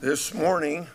This morning,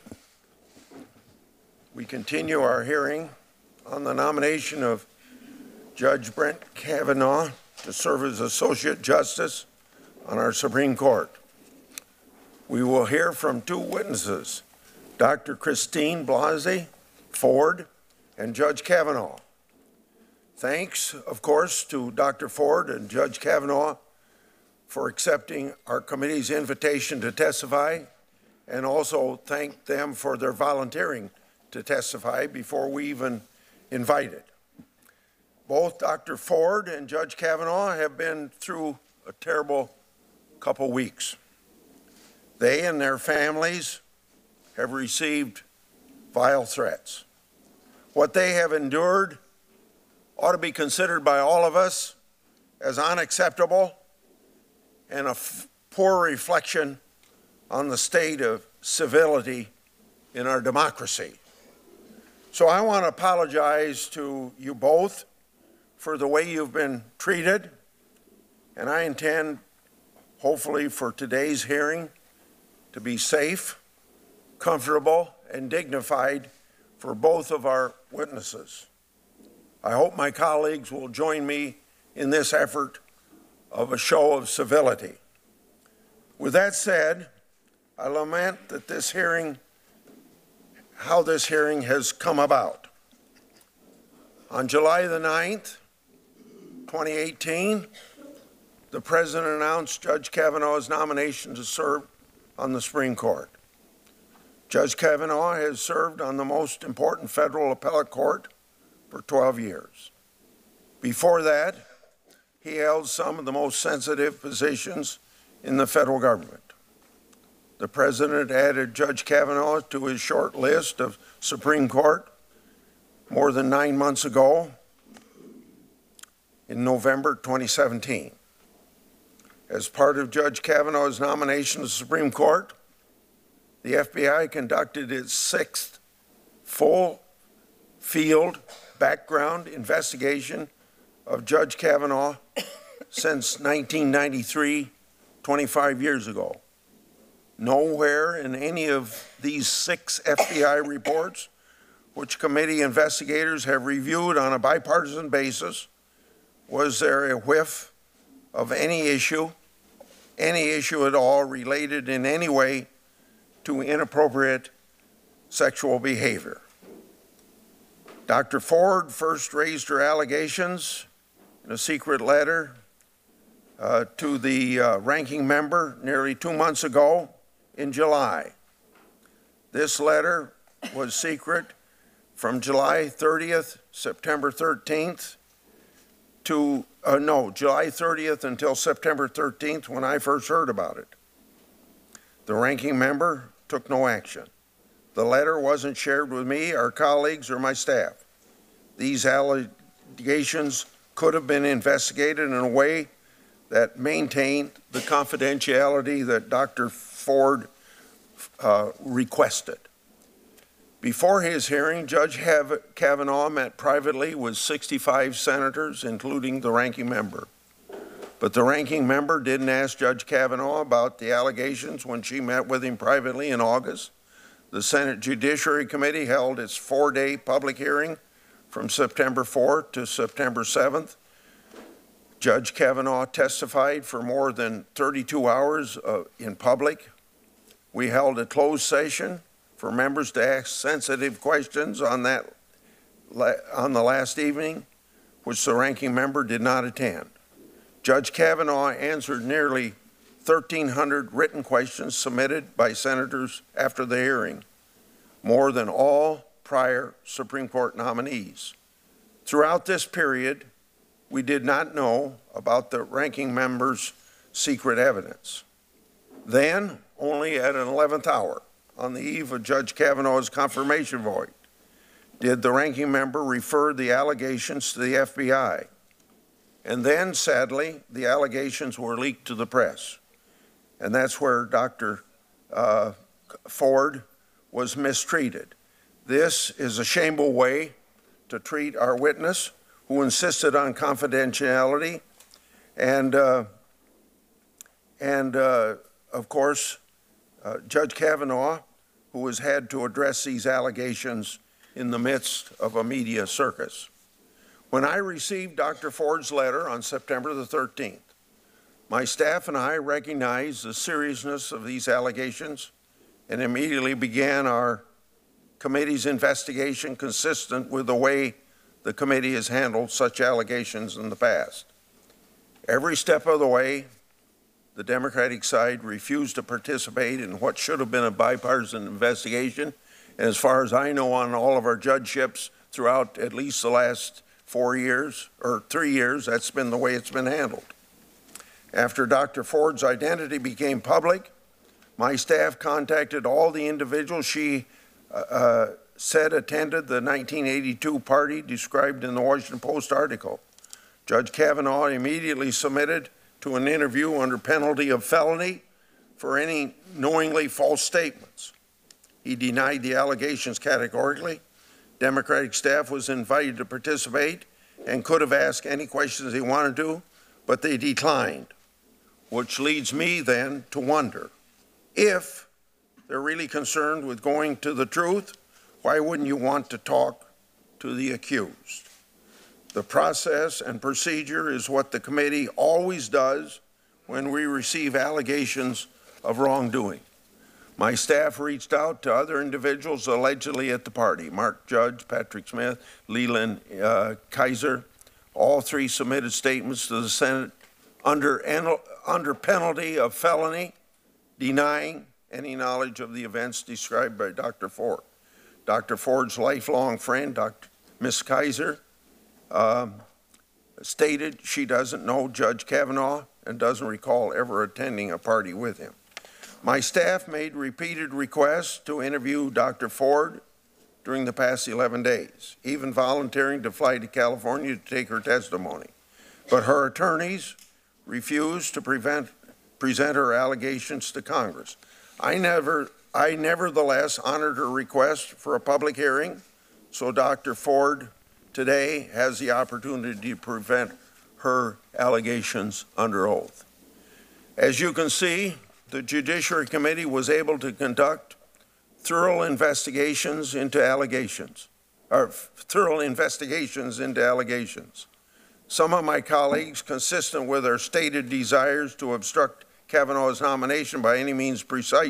we continue our hearing on the nomination of Judge Brett Kavanaugh to serve as Associate Justice on our Supreme Court. We will hear from two witnesses, Dr. Christine Blasey Ford and Judge Kavanaugh. Thanks, of course, to Dr. Ford and Judge Kavanaugh for accepting our committee's invitation to testify, and also thank them for their volunteering to testify before we even invited. Both Dr. Ford and Judge Kavanaugh have been through a terrible couple weeks. They and their families have received vile threats. What they have endured ought to be considered by all of us as unacceptable and a poor reflection on the state of civility in our democracy. So I want to apologize to you both for the way you've been treated, and I intend, hopefully, for today's hearing to be safe, comfortable, and dignified for both of our witnesses. I hope my colleagues will join me in this effort of a show of civility. With that said, I lament that how this hearing has come about. On July the 9th, 2018, the President announced Judge Kavanaugh's nomination to serve on the Supreme Court. Judge Kavanaugh has served on the most important federal appellate court for 12 years. Before that, he held some of the most sensitive positions in the federal government. The President added Judge Kavanaugh to his short list of Supreme Court more than 9 months ago in November 2017. As part of Judge Kavanaugh's nomination to the Supreme Court, the FBI conducted its 6th full field background investigation of Judge Kavanaugh since 1993, 25 years ago. Nowhere in any of these 6 FBI reports, which committee investigators have reviewed on a bipartisan basis, was there a whiff of any issue at all related in any way to inappropriate sexual behavior. Dr. Ford first raised her allegations in a secret letter to the ranking member nearly 2 months ago in July. This letter was secret from July 30th, September 13th July 30th until September 13th when I first heard about it. The ranking member took no action. The letter wasn't shared with me, our colleagues, or my staff. These allegations could have been investigated in a way that maintained the confidentiality that Dr. Ford requested. Before his hearing, Judge Kavanaugh met privately with 65 senators, including the ranking member. But the ranking member didn't ask Judge Kavanaugh about the allegations when she met with him privately in August. The Senate Judiciary Committee held its 4-day public hearing from September 4th to September 7th. Judge Kavanaugh testified for more than 32 hours in public. We held a closed session for members to ask sensitive questions on the last evening, which the ranking member did not attend. Judge Kavanaugh answered nearly 1,300 written questions submitted by senators after the hearing, more than all prior Supreme Court nominees. Throughout this period, we did not know about the ranking member's secret evidence. Then, only at an 11th hour, on the eve of Judge Kavanaugh's confirmation vote, did the ranking member refer the allegations to the FBI. And then, sadly, the allegations were leaked to the press. And that's where Dr. Ford was mistreated. This is a shameful way to treat our witness, who insisted on confidentiality. And of course, Judge Kavanaugh who has had to address these allegations in the midst of a media circus. When I received Dr. Ford's letter on September the 13th, my staff and I recognized the seriousness of these allegations and immediately began our committee's investigation consistent with the way the committee has handled such allegations in the past. Every step of the way, the Democratic side refused to participate in what should have been a bipartisan investigation. And as far as I know, on all of our judgeships throughout at least the last 4 years or 3 years, that's been the way it's been handled. After Dr. Ford's identity became public, my staff contacted all the individuals she said attended the 1982 party described in the Washington Post article. Judge Kavanaugh immediately submitted to an interview under penalty of felony for any knowingly false statements. He denied the allegations categorically. Democratic staff was invited to participate and could have asked any questions they wanted to, but they declined, which leads me then to wonder, if they're really concerned with going to the truth, why wouldn't you want to talk to the accused? The process and procedure is what the committee always does when we receive allegations of wrongdoing. My staff reached out to other individuals allegedly at the party, Mark Judge, Patrick Smith, Leland Kaiser. All three submitted statements to the Senate under penalty of felony, denying any knowledge of the events described by Dr. Ford. Dr. Ford's lifelong friend, Ms. Kaiser, stated she doesn't know Judge Kavanaugh and doesn't recall ever attending a party with him. My staff made repeated requests to interview Dr. Ford during the past 11 days, even volunteering to fly to California to take her testimony. But her attorneys refused to present her allegations to Congress. I nevertheless honored her request for a public hearing, so Dr. Ford today has the opportunity to present her allegations under oath. As you can see, the Judiciary Committee was able to conduct thorough investigations into allegations. Some of my colleagues, consistent with their stated desires to obstruct Kavanaugh's nomination by any means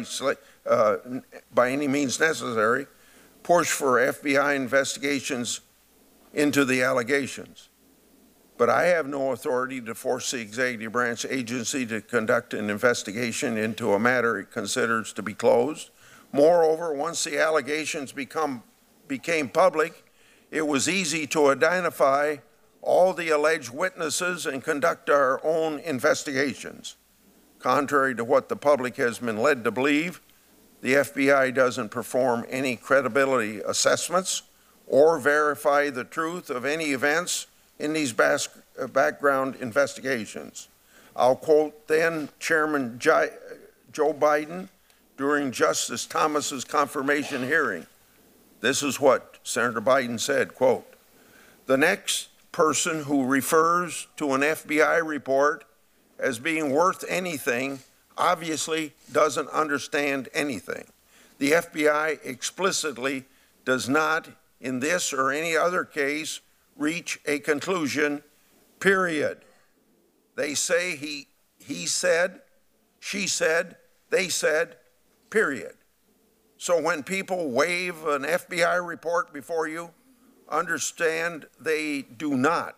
necessary, pushed for FBI investigations into the allegations. But I have no authority to force the executive branch agency to conduct an investigation into a matter it considers to be closed. Moreover, once the allegations became public, it was easy to identify all the alleged witnesses and conduct our own investigations. Contrary to what the public has been led to believe, the FBI doesn't perform any credibility assessments or verify the truth of any events in these background investigations. I'll quote then Chairman Joe Biden during Justice Thomas's confirmation hearing. This is what Senator Biden said, quote, "The next person who refers to an FBI report as being worth anything obviously doesn't understand anything. The FBI explicitly does not, in this or any other case, reach a conclusion, period. They say he said, she said, they said, period. So when people wave an FBI report before you, understand they do not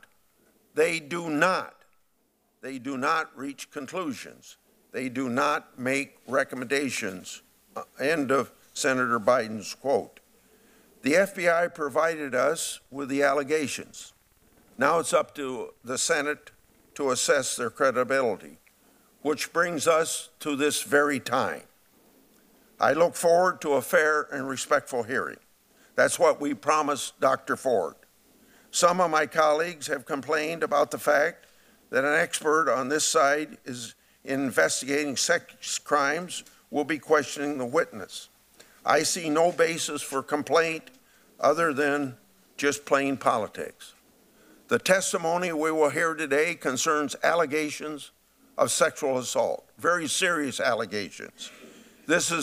reach conclusions. They do not make recommendations." End of Senator Biden's quote. The FBI provided us with the allegations. Now it's up to the Senate to assess their credibility, which brings us to this very time. I look forward to a fair and respectful hearing. That's what we promised Dr. Ford. Some of my colleagues have complained about the fact that an expert on this side is investigating sex crimes will be questioning the witness. I see no basis for complaint other than just plain politics. The testimony we will hear today concerns allegations of sexual assault, very serious allegations. This is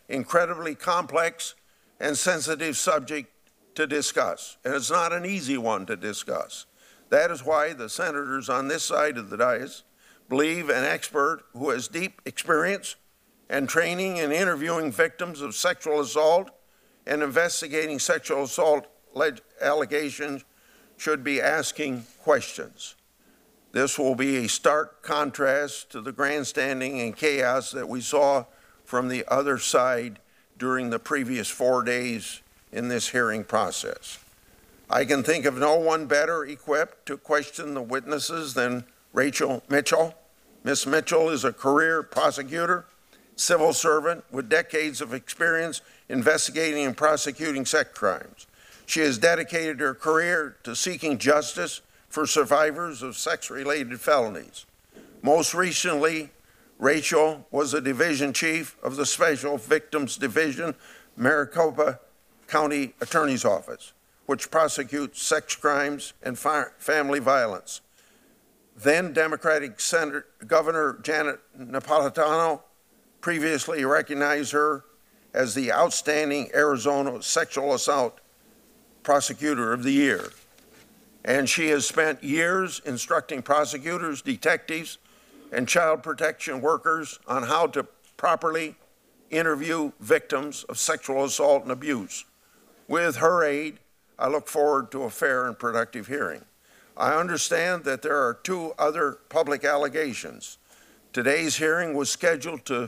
incredibly complex and sensitive subject to discuss, and it's not an easy one to discuss. That is why the senators on this side of the dais believe an expert who has deep experience and training in interviewing victims of sexual assault and investigating sexual assault allegations should be asking questions. This will be a stark contrast to the grandstanding and chaos that we saw from the other side during the previous 4 days in this hearing process. I can think of no one better equipped to question the witnesses than Rachel Mitchell. Ms. Mitchell is a career prosecutor, civil servant with decades of experience investigating and prosecuting sex crimes. She has dedicated her career to seeking justice for survivors of sex-related felonies. Most recently, Rachel was a division chief of the Special Victims Division, Maricopa County Attorney's Office, which prosecutes sex crimes and family violence. Then Democratic Governor Janet Napolitano previously recognized her as the outstanding Arizona Sexual Assault Prosecutor of the Year. And she has spent years instructing prosecutors, detectives, and child protection workers on how to properly interview victims of sexual assault and abuse. With her aid, I look forward to a fair and productive hearing. I understand that there are 2 other public allegations. Today's hearing was scheduled to,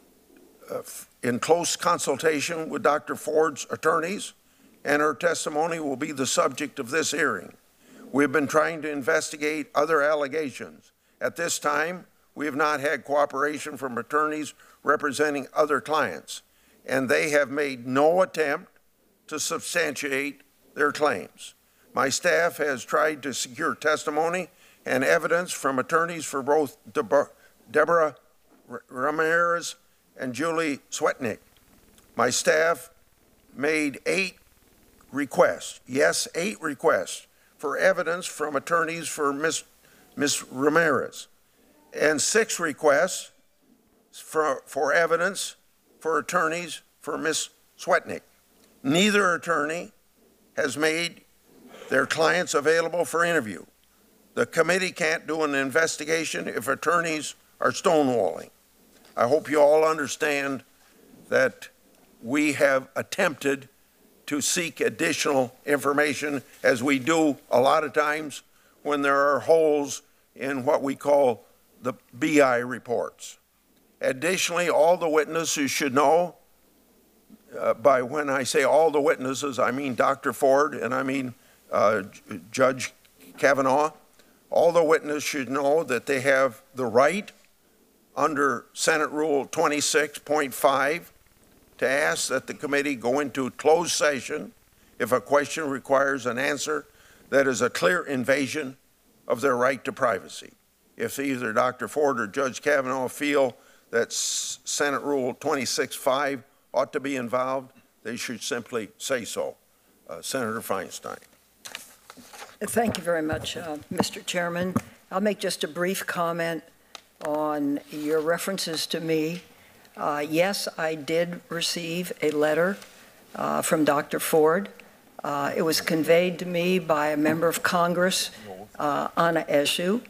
in close consultation with Dr. Ford's attorneys, and her testimony will be the subject of this hearing. We've been trying to investigate other allegations. At this time, we have not had cooperation from attorneys representing other clients, and they have made no attempt to substantiate their claims. My staff has tried to secure testimony and evidence from attorneys for both Deborah Ramirez and Julie Swetnick. My staff made 8 requests, yes, 8 requests for evidence from attorneys for Ms. Ramirez, and 6 requests for evidence for attorneys for Ms. Swetnick. Neither attorney has made their clients available for interview. The committee can't do an investigation if attorneys are stonewalling. I hope you all understand that we have attempted to seek additional information, as we do a lot of times when there are holes in what we call the BI reports. Additionally, all the witnesses should know, by when I say all the witnesses, I mean Dr. Ford and I mean Judge Kavanaugh. All the witnesses should know that they have the right under Senate Rule 26.5 to ask that the committee go into closed session if a question requires an answer that is a clear invasion of their right to privacy. If either Dr. Ford or Judge Kavanaugh feel that Senate Rule 26.5 ought to be involved, they should simply say so. Senator Feinstein. Thank you very much, Mr. Chairman. I'll make just a brief comment on your references to me. Yes, I did receive a letter from Dr. Ford. It was conveyed to me by a member of Congress, Anna Eshoo.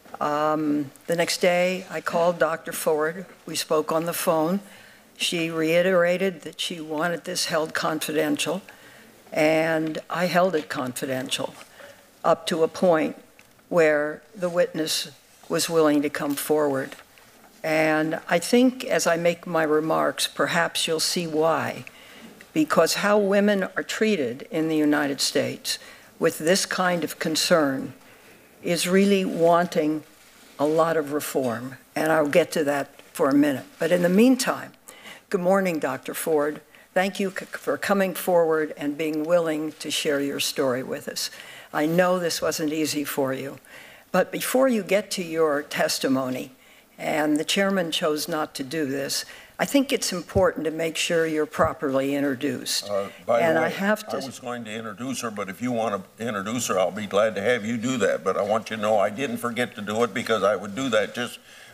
The next day, I called Dr. Ford. We spoke on the phone. She reiterated that she wanted this held confidential, and I held it confidential up to a point where the witness was willing to come forward. And I think as I make my remarks, perhaps you'll see why. Because how women are treated in the United States with this kind of concern is really wanting a lot of reform. And I'll get to that for a minute. But in the meantime, good morning, Dr. Ford. Thank you for coming forward and being willing to share your story with us. I know this wasn't easy for you. But before you get to your testimony, and the chairman chose not to do this, I think it's important to make sure you're properly introduced. By the way, I was going to introduce her, but if you want to introduce her, I'll be glad to have you do that. But I want you to know I didn't forget to do it, because I would do that just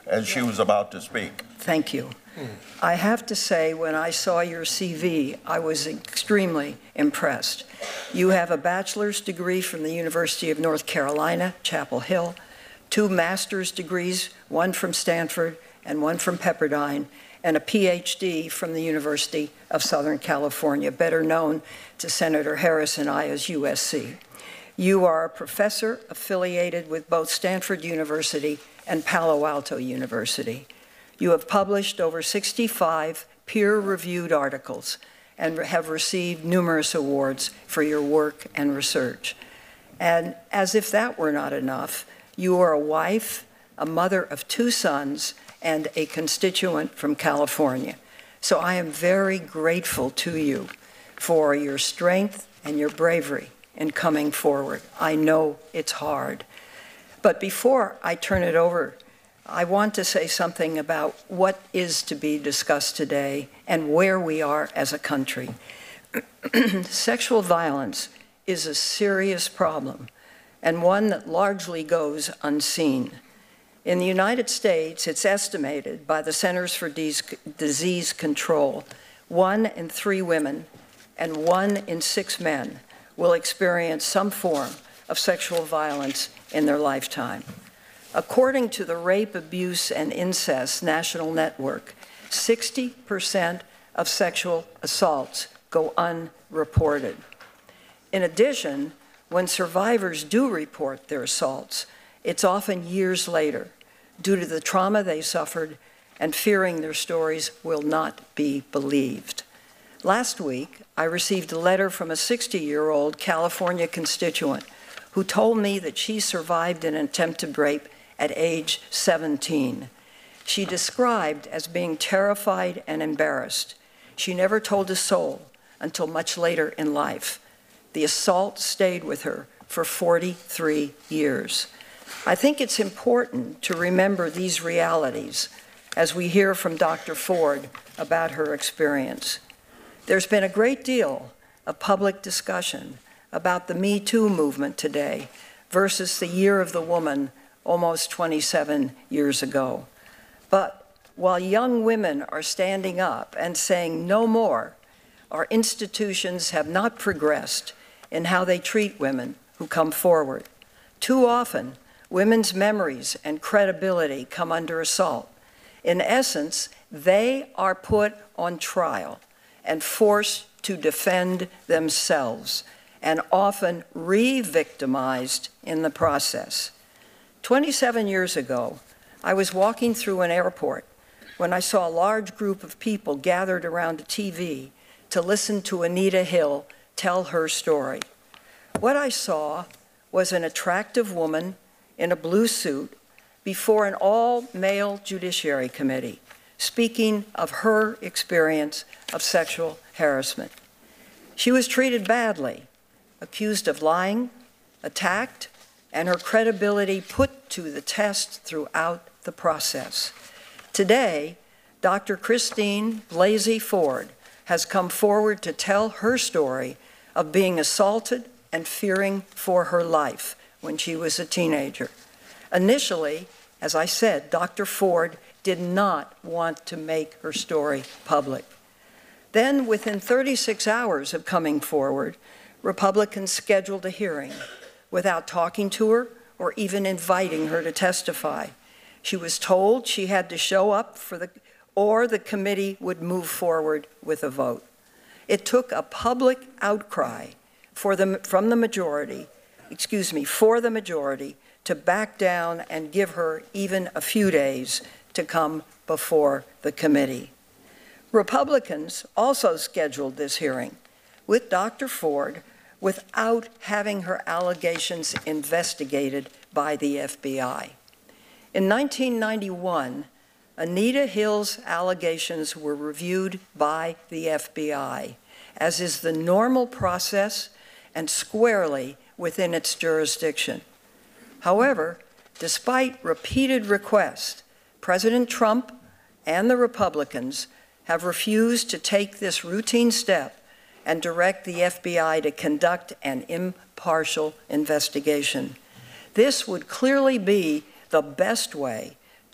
as she was about to speak. Thank you. I have to say, when I saw your CV, I was extremely impressed. You have a bachelor's degree from the University of North Carolina, Chapel Hill, 2 master's degrees, one from Stanford and one from Pepperdine, and a PhD from the University of Southern California, better known to Senator Harris and I as USC. You are a professor affiliated with both Stanford University and Palo Alto University. You have published over 65 peer-reviewed articles and have received numerous awards for your work and research. And as if that were not enough, you are a wife, a mother of 2 sons, and a constituent from California. So I am very grateful to you for your strength and your bravery in coming forward. I know it's hard. But before I turn it over, I want to say something about what is to be discussed today and where we are as a country. Sexual violence is a serious problem and one that largely goes unseen. In the United States, it's estimated by the Centers for Disease Control, 1 in 3 women and 1 in 6 men will experience some form of sexual violence in their lifetime. According to the Rape, Abuse, and Incest National Network, 60% of sexual assaults go unreported. In addition, when survivors do report their assaults, it's often years later due to the trauma they suffered and fearing their stories will not be believed. Last week, I received a letter from a 60-year-old California constituent who told me that she survived an attempted rape at age 17. She described as being terrified and embarrassed. She never told a soul until much later in life. The assault stayed with her for 43 years. I think it's important to remember these realities as we hear from Dr. Ford about her experience. There's been a great deal of public discussion about the Me Too movement today versus the Year of the Woman almost 27 years ago. But while young women are standing up and saying no more, our institutions have not progressed in how they treat women who come forward. Too often, women's memories and credibility come under assault. In essence, they are put on trial and forced to defend themselves, and often re-victimized in the process. 27 years ago, I was walking through an airport when I saw a large group of people gathered around a TV to listen to Anita Hill tell her story. What I saw was an attractive woman in a blue suit before an all-male judiciary committee, speaking of her experience of sexual harassment. She was treated badly, accused of lying, attacked, and her credibility put to the test throughout the process. Today, Dr. Christine Blasey Ford has come forward to tell her story of being assaulted and fearing for her life when she was a teenager. Initially, as I said, Dr. Ford did not want to make her story public. Then, within 36 hours of coming forward, Republicans scheduled a hearing without talking to her or even inviting her to testify. She was told she had to show up or the committee would move forward with a vote. It took a public outcry for the majority to back down and give her even a few days to come before the committee. Republicans also scheduled this hearing with Dr. Ford without having her allegations investigated by the FBI. In 1991, Anita Hill's allegations were reviewed by the FBI, as is the normal process and squarely within its jurisdiction. However, despite repeated requests, President Trump and the Republicans have refused to take this routine step and direct the FBI to conduct an impartial investigation. This would clearly be the best way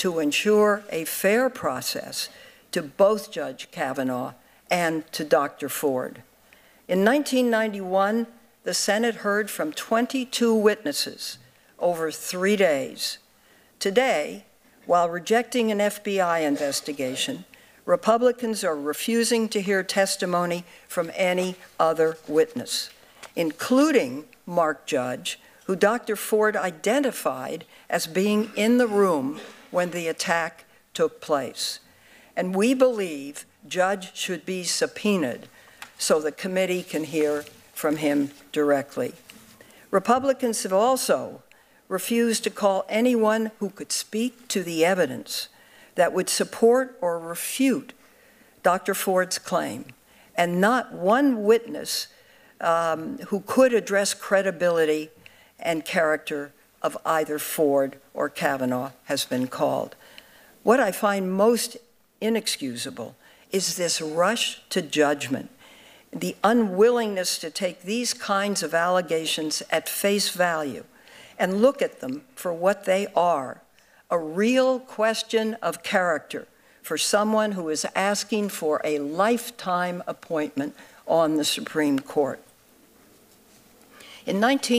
to ensure a fair process to both Judge Kavanaugh and to Dr. Ford. In 1991, the Senate heard from 22 witnesses over 3 days. Today, while rejecting an FBI investigation, Republicans are refusing to hear testimony from any other witness, including Mark Judge, who Dr. Ford identified as being in the room when the attack took place. And we believe Judge should be subpoenaed so the committee can hear from him directly. Republicans have also refused to call anyone who could speak to the evidence that would support or refute Dr. Ford's claim, and not one witness who could address credibility and character of either Ford or Kavanaugh has been called. What I find most inexcusable is this rush to judgment, the unwillingness to take these kinds of allegations at face value and look at them for what they are, a real question of character for someone who is asking for a lifetime appointment on the Supreme Court. In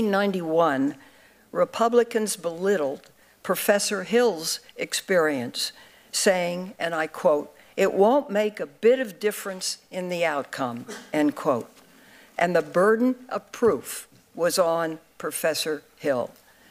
1991, Republicans belittled Professor Hill's experience, saying, and I quote, "It won't make a bit of difference in the outcome," end quote. And the burden of proof was on Professor Hill.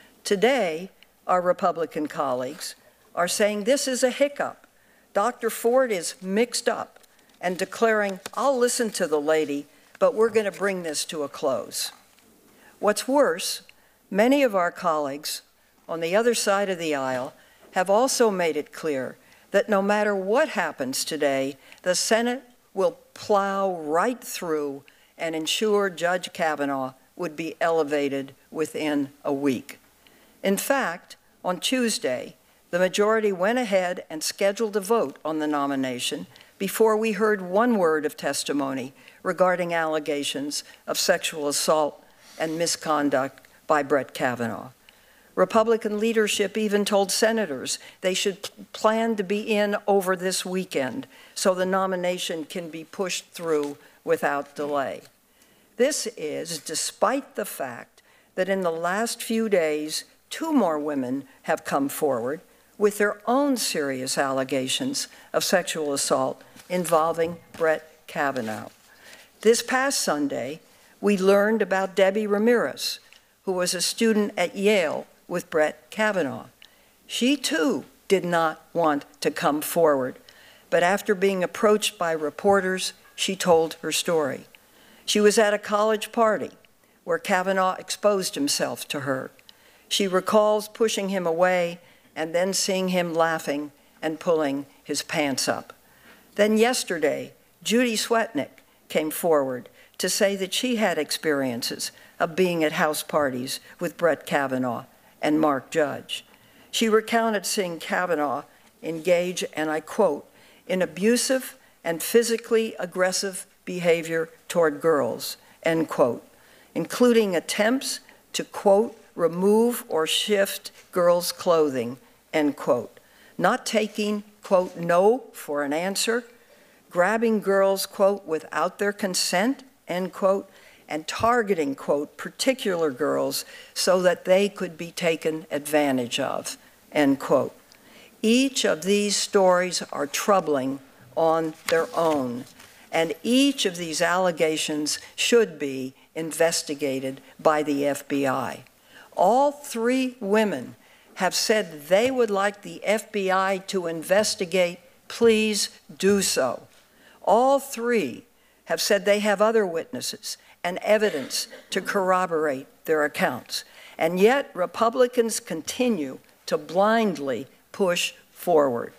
Today, our Republican colleagues are saying this is a hiccup. Dr. Ford is mixed up and declaring, "I'll listen to the lady, but we're going to bring this to a close." What's worse, many of our colleagues on the other side of the aisle have also made it clear that no matter what happens today, the Senate will plow right through and ensure Judge Kavanaugh would be elevated within a week. In fact, on Tuesday, the majority went ahead and scheduled a vote on the nomination before we heard one word of testimony regarding allegations of sexual assault and misconduct by Brett Kavanaugh. Republican leadership even told senators they should plan to be in over this weekend so the nomination can be pushed through without delay. This is despite the fact that in the last few days, 2 more women have come forward with their own serious allegations of sexual assault involving Brett Kavanaugh. This past Sunday, we learned about Debbie Ramirez, who was a student at Yale with Brett Kavanaugh. She too did not want to come forward, but after being approached by reporters, she told her story. She was at a college party where Kavanaugh exposed himself to her. She recalls pushing him away and then seeing him laughing and pulling his pants up. Then yesterday, Judy Swetnick came forward to say that she had experiences of being at house parties with Brett Kavanaugh and Mark Judge. She recounted seeing Kavanaugh engage, and I quote, in abusive and physically aggressive behavior toward girls, end quote, including attempts to, quote, remove or shift girls' clothing, end quote, not taking, quote, no for an answer, grabbing girls, quote, without their consent, end quote, and targeting, quote, particular girls so that they could be taken advantage of, end quote. Each of these stories are troubling on their own, and each of these allegations should be investigated by the FBI. All 3 women have said they would like the FBI to investigate. Please do so. All 3 have said they have other witnesses and evidence to corroborate their accounts. And yet, Republicans continue to blindly push forward.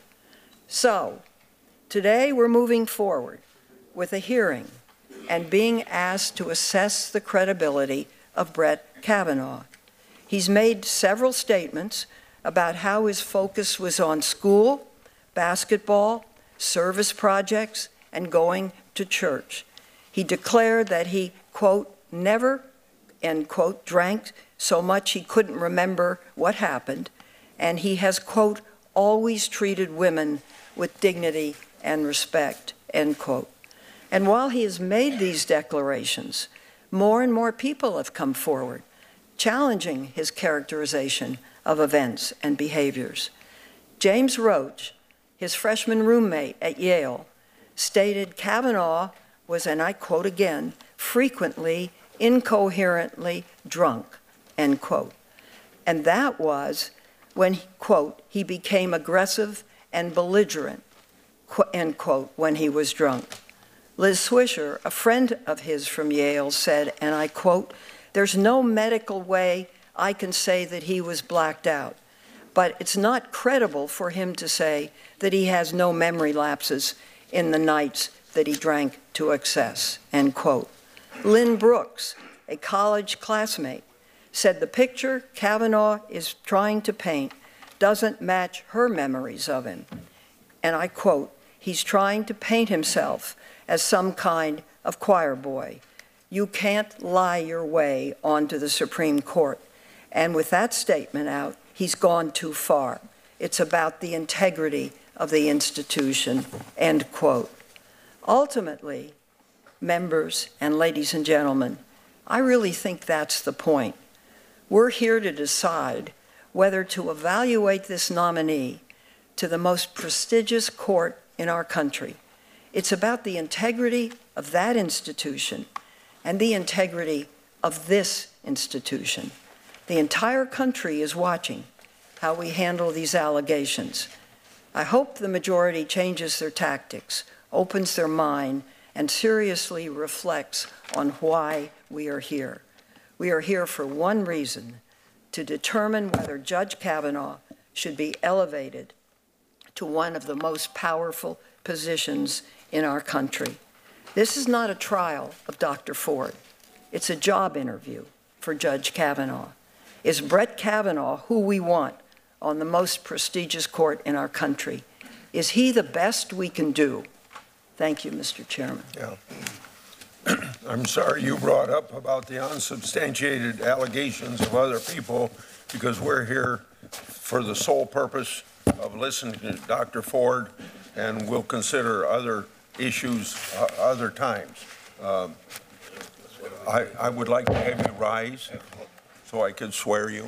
So, today we're moving forward with a hearing and being asked to assess the credibility of Brett Kavanaugh. He's made several statements about how his focus was on school, basketball, service projects, and going to church. He declared that he, quote, never, end quote, drank so much he couldn't remember what happened, and he has, quote, always treated women with dignity and respect, end quote. And while he has made these declarations, more and more people have come forward, challenging his characterization of events and behaviors. James Roach, his freshman roommate at Yale, stated Kavanaugh was, and I quote again, frequently incoherently drunk, end quote. And that was when, quote, he became aggressive and belligerent, end quote, when he was drunk. Liz Swisher, a friend of his from Yale, said, and I quote, "There's no medical way I can say that he was blacked out, but it's not credible for him to say that he has no memory lapses in the nights that he drank to excess," end quote. Lynn Brooks, a college classmate, said the picture Kavanaugh is trying to paint doesn't match her memories of him. And I quote, "He's trying to paint himself as some kind of choir boy. You can't lie your way onto the Supreme Court." And with that statement out, he's gone too far. It's about the integrity of the institution, end quote. Ultimately, members and ladies and gentlemen, I really think that's the point. We're here to decide whether to evaluate this nominee to the most prestigious court in our country. It's about the integrity of that institution and the integrity of this institution. The entire country is watching how we handle these allegations. I hope the majority changes their tactics, opens their mind, and seriously reflects on why we are here. We are here for one reason: to determine whether Judge Kavanaugh should be elevated to one of the most powerful positions in our country. This is not a trial of Dr. Ford. It's a job interview for Judge Kavanaugh. Is Brett Kavanaugh who we want on the most prestigious court in our country? Is he the best we can do? Thank you, Mr. Chairman. Yeah. I'm sorry you brought up about the unsubstantiated allegations of other people, because we're here for the sole purpose of listening to Dr. Ford, and we'll consider other issues other times. I would like to have you rise so I can swear you.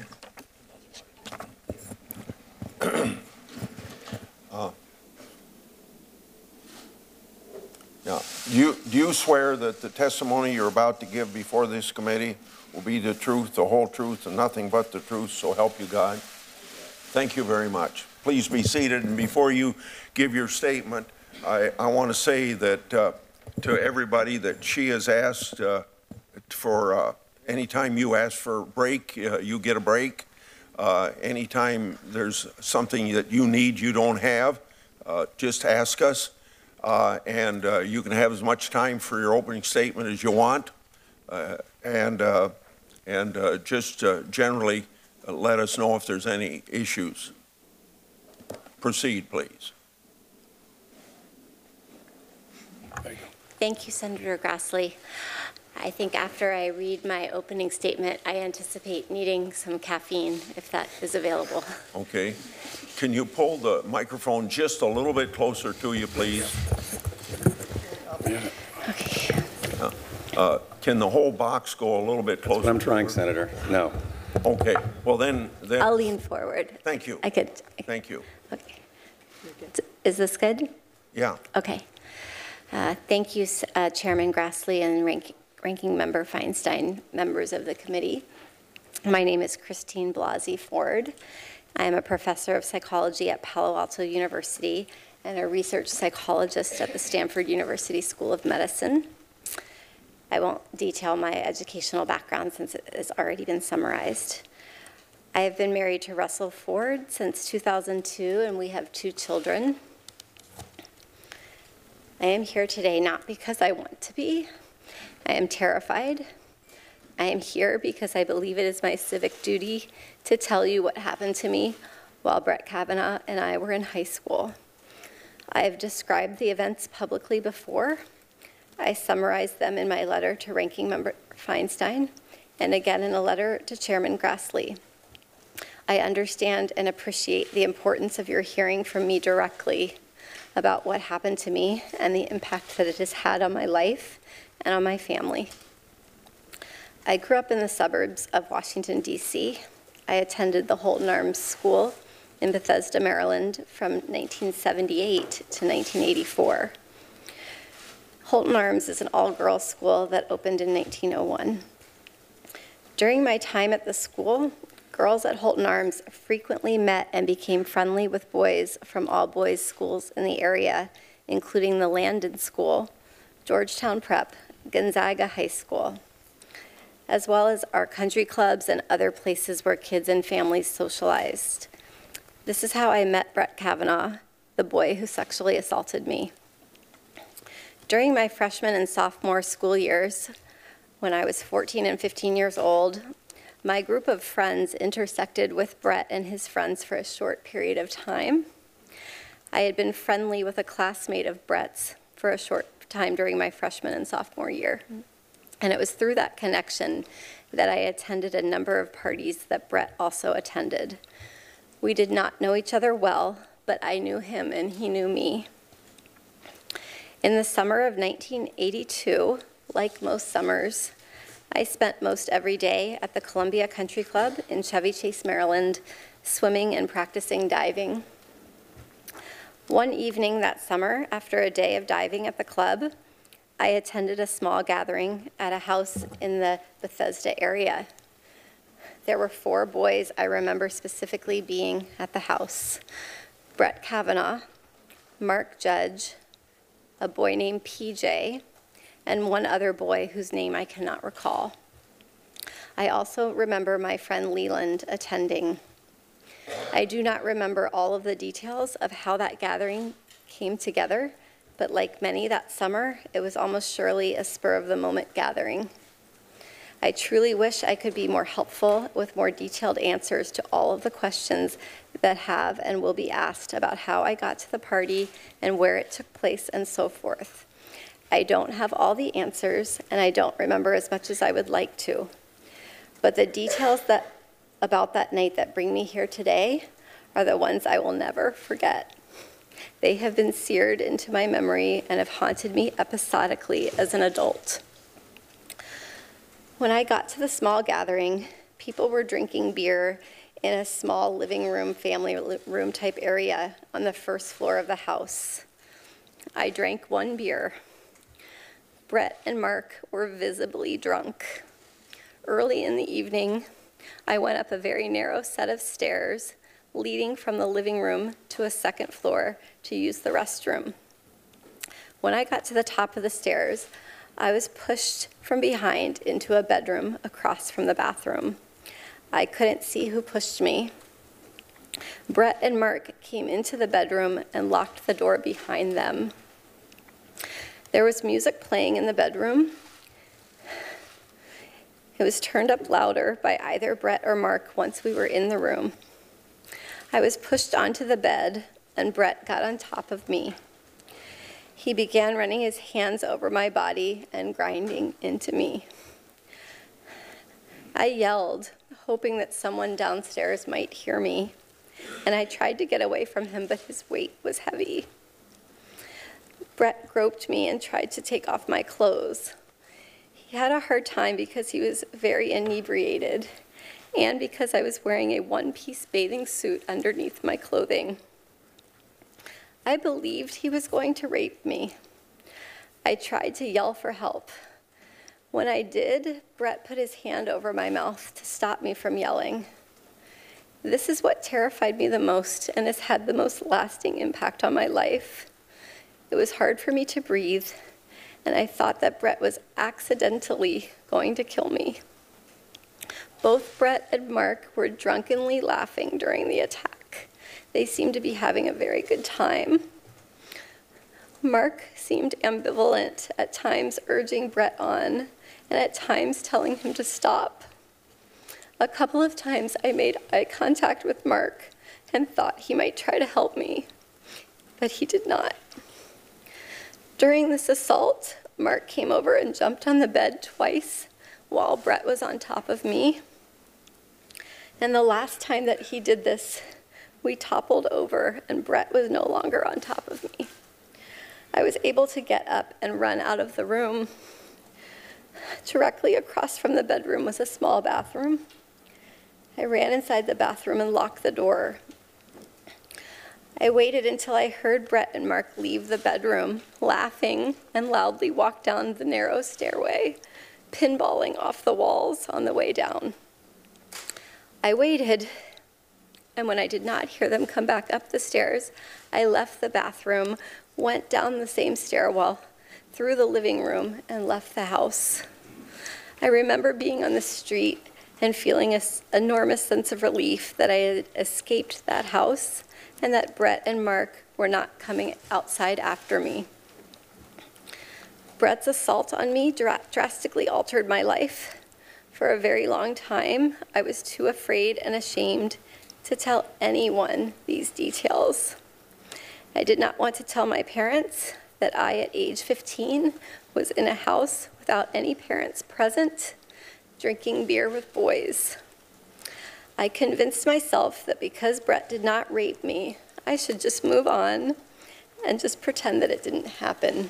Now, do you swear that the testimony you're about to give before this committee will be the truth, the whole truth, and nothing but the truth, so help you God? Thank you very much. Please be seated, and before you give your statement, I want to say that to everybody that she has asked for anytime you ask for a break, you get a break. Anytime there's something that you need you don't have, just ask us. And you can have as much time for your opening statement as you want, and just generally let us know if there's any issues. Proceed, please. Thank you, Senator Grassley. I think after I read my opening statement, I anticipate needing some caffeine, if that is available. Okay. Can you pull the microphone just a little bit closer to you, please? Okay. Can the whole box go a little bit closer? That's what I'm trying, Senator. No. Okay. Well, then I'll lean forward. Thank you. I could. Thank you. Okay. Is this good? Yeah. Okay. Thank you, Chairman Grassley and Ranking Member Feinstein, members of the committee. My name is Christine Blasey Ford. I am a professor of psychology at Palo Alto University and a research psychologist at the Stanford University School of Medicine. I won't detail my educational background since it has already been summarized. I have been married to Russell Ford since 2002, and we have 2 children. I am here today not because I want to be. I am terrified. I am here because I believe it is my civic duty to tell you what happened to me while Brett Kavanaugh and I were in high school. I have described the events publicly before. I summarized them in my letter to Ranking Member Feinstein and again in a letter to Chairman Grassley. I understand and appreciate the importance of your hearing from me directly about what happened to me and the impact that it has had on my life and on my family. I grew up in the suburbs of Washington, D.C. I attended the Holton Arms School in Bethesda, Maryland from 1978 to 1984. Holton Arms is an all-girls school that opened in 1901. During my time at the school, girls at Holton Arms frequently met and became friendly with boys from all boys schools in the area, including the Landon School, Georgetown Prep, Gonzaga High School, as well as our country clubs and other places where kids and families socialized. This is how I met Brett Kavanaugh, the boy who sexually assaulted me. During my freshman and sophomore school years, when I was 14 and 15 years old, my group of friends intersected with Brett and his friends for a short period of time. I had been friendly with a classmate of Brett's for a short time during my freshman and sophomore year. And it was through that connection that I attended a number of parties that Brett also attended. We did not know each other well, but I knew him and he knew me. In the summer of 1982, like most summers, I spent most every day at the Columbia Country Club in Chevy Chase, Maryland, swimming and practicing diving. One evening that summer, after a day of diving at the club, I attended a small gathering at a house in the Bethesda area. There were 4 boys I remember specifically being at the house: Brett Kavanaugh, Mark Judge, a boy named PJ, and one other boy whose name I cannot recall. I also remember my friend Leland attending. I do not remember all of the details of how that gathering came together, but like many that summer, it was almost surely a spur-of-the-moment gathering. I truly wish I could be more helpful with more detailed answers to all of the questions that have and will be asked about how I got to the party and where it took place and so forth. I don't have all the answers, and I don't remember as much as I would like to. But the details about that night that bring me here today are the ones I will never forget. They have been seared into my memory and have haunted me episodically as an adult. When I got to the small gathering, people were drinking beer in a small living room, family room type area on the first floor of the house. I drank 1 beer. Brett and Mark were visibly drunk. Early in the evening, I went up a very narrow set of stairs leading from the living room to a second floor to use the restroom. When I got to the top of the stairs, I was pushed from behind into a bedroom across from the bathroom. I couldn't see who pushed me. Brett and Mark came into the bedroom and locked the door behind them. There was music playing in the bedroom. It was turned up louder by either Brett or Mark once we were in the room. I was pushed onto the bed, and Brett got on top of me. He began running his hands over my body and grinding into me. I yelled, hoping that someone downstairs might hear me, and I tried to get away from him, but his weight was heavy. Brett groped me and tried to take off my clothes. He had a hard time because he was very inebriated and because I was wearing a 1-piece bathing suit underneath my clothing. I believed he was going to rape me. I tried to yell for help. When I did, Brett put his hand over my mouth to stop me from yelling. This is what terrified me the most and has had the most lasting impact on my life. It was hard for me to breathe, and I thought that Brett was accidentally going to kill me. Both Brett and Mark were drunkenly laughing during the attack. They seemed to be having a very good time. Mark seemed ambivalent, at times urging Brett on, and at times telling him to stop. A couple of times I made eye contact with Mark and thought he might try to help me, but he did not. During this assault, Mark came over and jumped on the bed twice while Brett was on top of me. And the last time that he did this, we toppled over and Brett was no longer on top of me. I was able to get up and run out of the room. Directly across from the bedroom was a small bathroom. I ran inside the bathroom and locked the door. I waited until I heard Brett and Mark leave the bedroom, laughing, and loudly walk down the narrow stairway, pinballing off the walls on the way down. I waited, and when I did not hear them come back up the stairs, I left the bathroom, went down the same stairwell, through the living room, and left the house. I remember being on the street and feeling an enormous sense of relief that I had escaped that house and that Brett and Mark were not coming outside after me. Brett's assault on me drastically altered my life. For a very long time, I was too afraid and ashamed to tell anyone these details. I did not want to tell my parents that I, at age 15, was in a house without any parents present, drinking beer with boys. I convinced myself that because Brett did not rape me, I should just move on and just pretend that it didn't happen.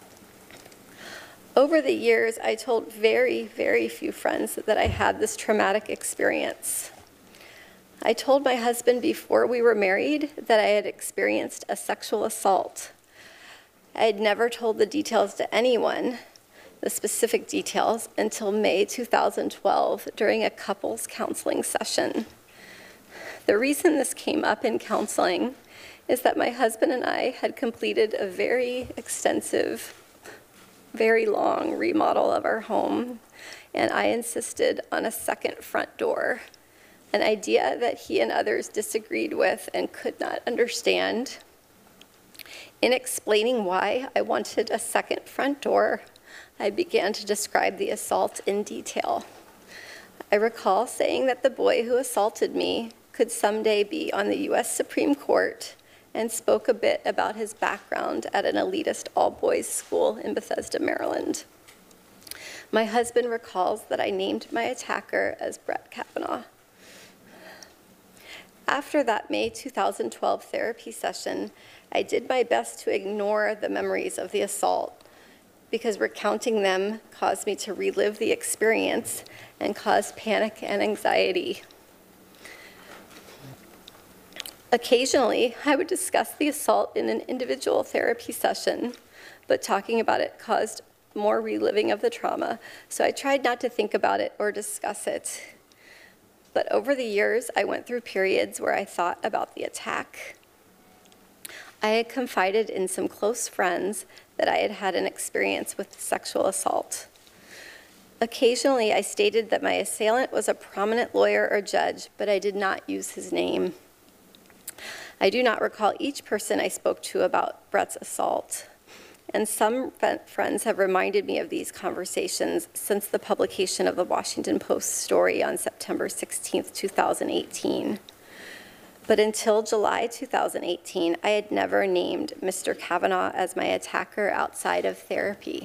Over the years, I told very, very few friends that I had this traumatic experience. I told my husband before we were married that I had experienced a sexual assault. I had never told the details to anyone, the specific details, until May 2012 during a couples counseling session. The reason this came up in counseling is that my husband and I had completed a very extensive, very long remodel of our home, and I insisted on a second front door, an idea that he and others disagreed with and could not understand. In explaining why I wanted a second front door, I began to describe the assault in detail. I recall saying that the boy who assaulted me could someday be on the U.S. Supreme Court, and spoke a bit about his background at an elitist all-boys school in Bethesda, Maryland. My husband recalls that I named my attacker as Brett Kavanaugh. After that May 2012 therapy session, I did my best to ignore the memories of the assault, because recounting them caused me to relive the experience and caused panic and anxiety. Occasionally, I would discuss the assault in an individual therapy session, but talking about it caused more reliving of the trauma, so I tried not to think about it or discuss it. But over the years, I went through periods where I thought about the attack. I had confided in some close friends that I had had an experience with sexual assault. Occasionally, I stated that my assailant was a prominent lawyer or judge, but I did not use his name. I do not recall each person I spoke to about Brett's assault, and some friends have reminded me of these conversations since the publication of the Washington Post story on September 16, 2018. But until July 2018, I had never named Mr. Kavanaugh as my attacker outside of therapy.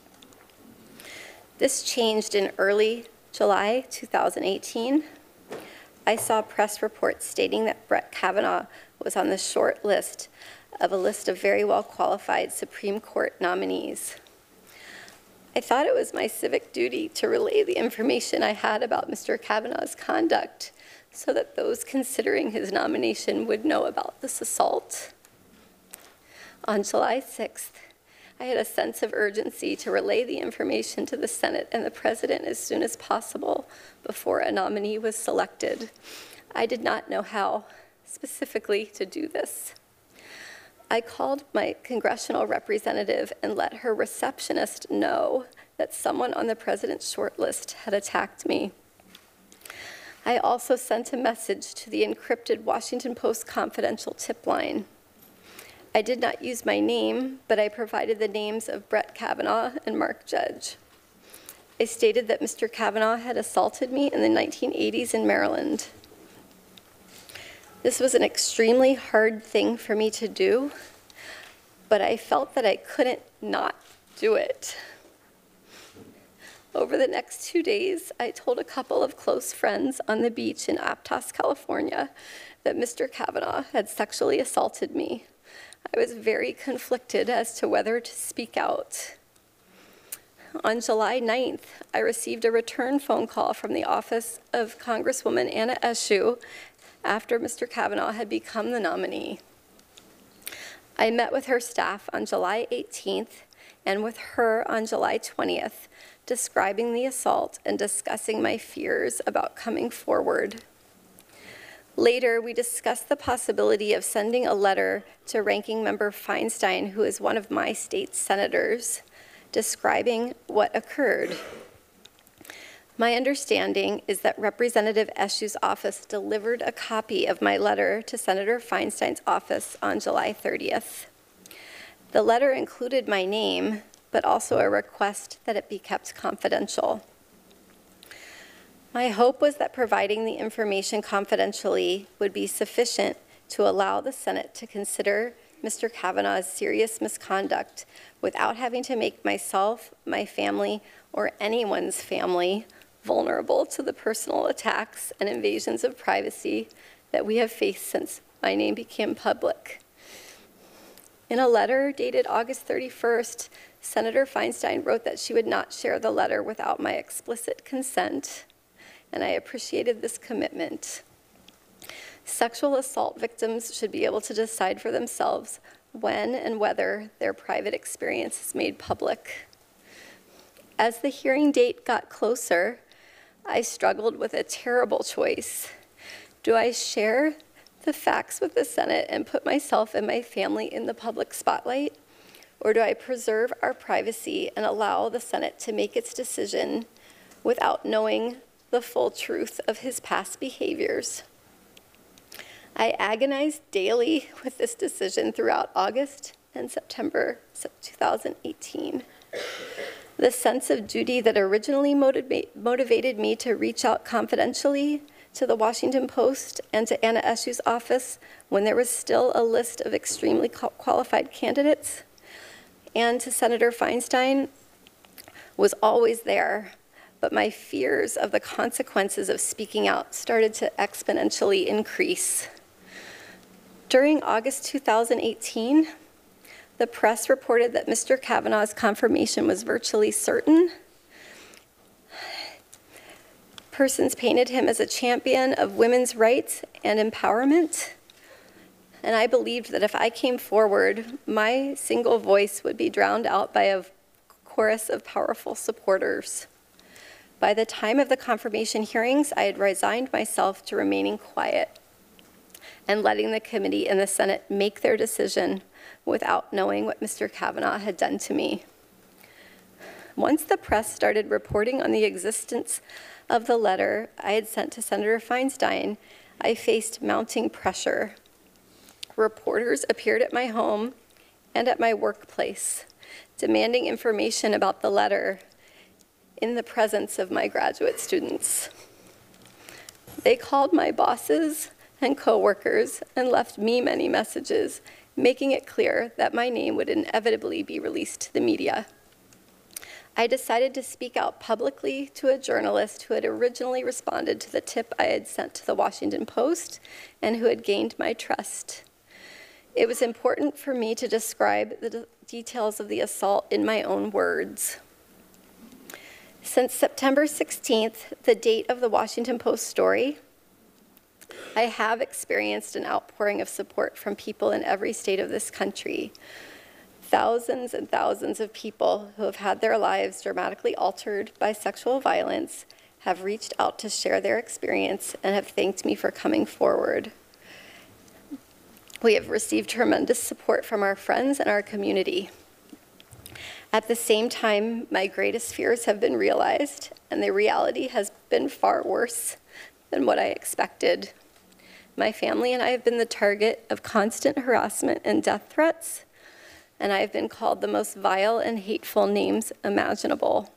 This changed in early July 2018. I saw press reports stating that Brett Kavanaugh was on the short list of a list of very well-qualified Supreme Court nominees. I thought it was my civic duty to relay the information I had about Mr. Kavanaugh's conduct so that those considering his nomination would know about this assault. On July 6th, I had a sense of urgency to relay the information to the Senate and the President as soon as possible before a nominee was selected. I did not know how specifically to do this. I called my congressional representative and let her receptionist know that someone on the President's shortlist had attacked me. I also sent a message to the encrypted Washington Post confidential tip line. I did not use my name, but I provided the names of Brett Kavanaugh and Mark Judge. I stated that Mr. Kavanaugh had assaulted me in the 1980s in Maryland. This was an extremely hard thing for me to do, but I felt that I couldn't not do it. Over the next 2 days, I told a couple of close friends on the beach in Aptos, California, that Mr. Kavanaugh had sexually assaulted me. I was very conflicted as to whether to speak out. On July 9th, I received a return phone call from the office of Congresswoman Anna Eshoo after Mr. Kavanaugh had become the nominee. I met with her staff on July 18th and with her on July 20th, describing the assault and discussing my fears about coming forward. Later, we discussed the possibility of sending a letter to Ranking Member Feinstein, who is one of my state's senators, describing what occurred. My understanding is that Representative Eshoo's office delivered a copy of my letter to Senator Feinstein's office on July 30th. The letter included my name, but also a request that it be kept confidential. My hope was that providing the information confidentially would be sufficient to allow the Senate to consider Mr. Kavanaugh's serious misconduct without having to make myself, my family, or anyone's family vulnerable to the personal attacks and invasions of privacy that we have faced since my name became public. In a letter dated August 31st, Senator Feinstein wrote that she would not share the letter without my explicit consent, and I appreciated this commitment. Sexual assault victims should be able to decide for themselves when and whether their private experience is made public. As the hearing date got closer, I struggled with a terrible choice. Do I share the facts with the Senate and put myself and my family in the public spotlight? Or do I preserve our privacy and allow the Senate to make its decision without knowing the full truth of his past behaviors? I agonized daily with this decision throughout August and September 2018. The sense of duty that originally motivated me to reach out confidentially to the Washington Post and to Anna Eshoo's office when there was still a list of extremely qualified candidates, and to Senator Feinstein was always there, but my fears of the consequences of speaking out started to exponentially increase. During August 2018, the press reported that Mr. Kavanaugh's confirmation was virtually certain. Persons painted him as a champion of women's rights and empowerment. And I believed that if I came forward, my single voice would be drowned out by a chorus of powerful supporters. By the time of the confirmation hearings, I had resigned myself to remaining quiet and letting the committee and the Senate make their decision without knowing what Mr. Kavanaugh had done to me. Once the press started reporting on the existence of the letter I had sent to Senator Feinstein, I faced mounting pressure. Reporters appeared at my home and at my workplace, demanding information about the letter in the presence of my graduate students. They called my bosses and coworkers and left me many messages, making it clear that my name would inevitably be released to the media. I decided to speak out publicly to a journalist who had originally responded to the tip I had sent to the Washington Post and who had gained my trust. It was important for me to describe the details of the assault in my own words. Since September 16th, the date of the Washington Post story, I have experienced an outpouring of support from people in every state of this country. Thousands and thousands of people who have had their lives dramatically altered by sexual violence have reached out to share their experience and have thanked me for coming forward. We have received tremendous support from our friends and our community. At the same time, my greatest fears have been realized, and the reality has been far worse than what I expected. My family and I have been the target of constant harassment and death threats, and I have been called the most vile and hateful names imaginable.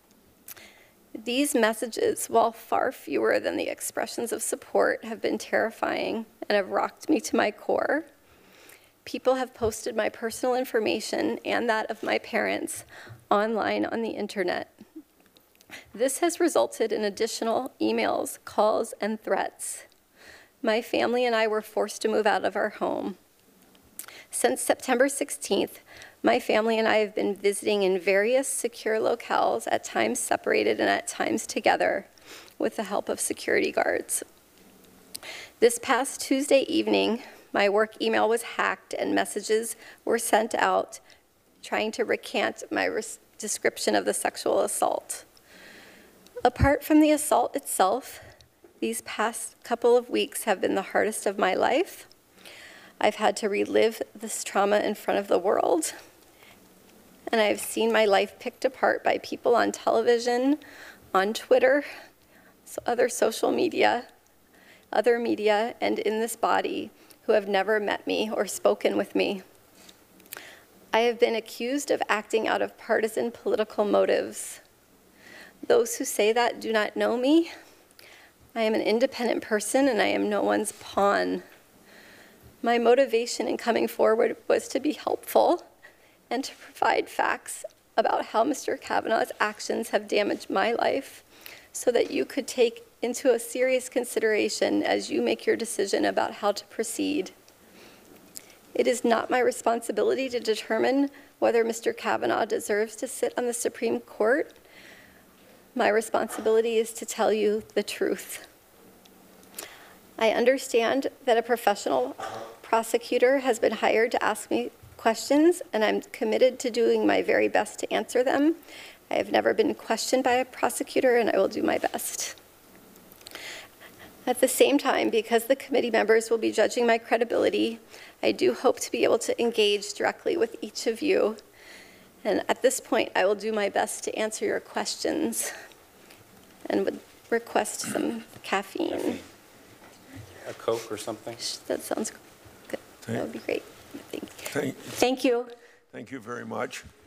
These messages, while far fewer than the expressions of support, have been terrifying and have rocked me to my core. People have posted my personal information and that of my parents online on the internet. This has resulted in additional emails, calls, and threats. My family and I were forced to move out of our home. Since September 16th, my family and I have been visiting in various secure locales, at times separated and at times together, with the help of security guards. This past Tuesday evening, my work email was hacked and messages were sent out trying to recant my description of the sexual assault. Apart from the assault itself, these past couple of weeks have been the hardest of my life. I've had to relive this trauma in front of the world, and I've seen my life picked apart by people on television, on Twitter, other social media, other media, and in this body who have never met me or spoken with me. I have been accused of acting out of partisan political motives. Those who say that do not know me. I am an independent person and I am no one's pawn. My motivation in coming forward was to be helpful and to provide facts about how Mr. Kavanaugh's actions have damaged my life so that you could take into a serious consideration as you make your decision about how to proceed. It is not my responsibility to determine whether Mr. Kavanaugh deserves to sit on the Supreme Court. My responsibility is to tell you the truth. I understand that a professional prosecutor has been hired to ask me questions, and I'm committed to doing my very best to answer them. I have never been questioned by a prosecutor, and I will do my best. At the same time, because the committee members will be judging my credibility, I do hope to be able to engage directly with each of you. And at this point, I will do my best to answer your questions and would request some caffeine. A Coke or something? That sounds good. That would be great. Thank you. Thank Thank you. you very much.